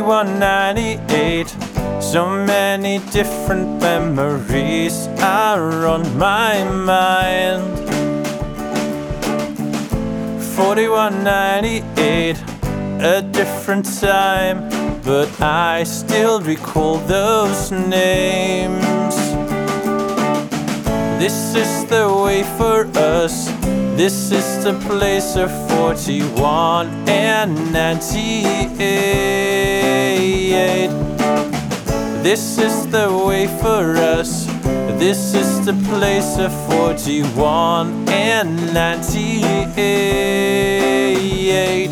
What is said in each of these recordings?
4198. So many different memories are on my mind. 4198, a different time, but I still recall those names. This is the way for us. This is the place of 41 and 98. This is the way for us. This is the place of 41 and 98.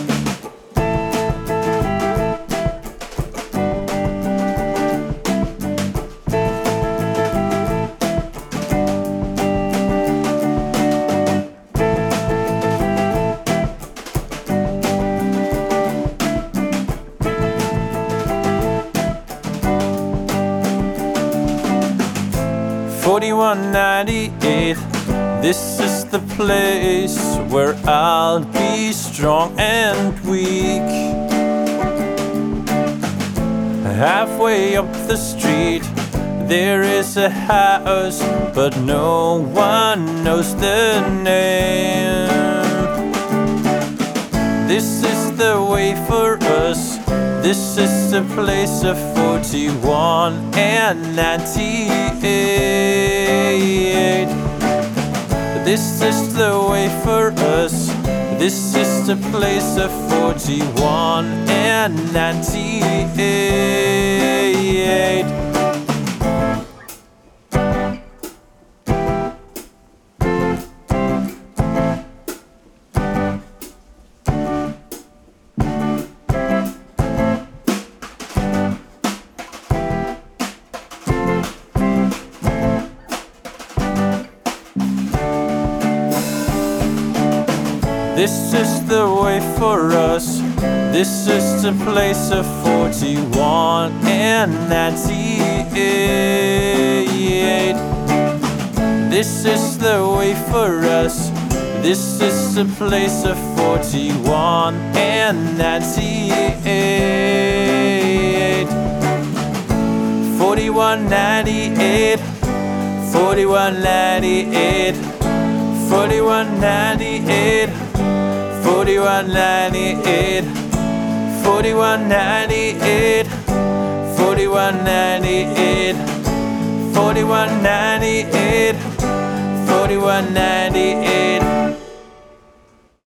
4198, this is the place where I'll be strong and weak. Halfway up the street, there is a house, but no one knows the name. This is the way for us. This is the place of 41 and 98. This is the way for us. This is the place of 41 and 98. This is the way for us. This is the place of 41 and 98. This is the way for us. This is the place of 41 and 98. 4198. 4198. 4198. 4198, 4198, 4198, 4198, 4198.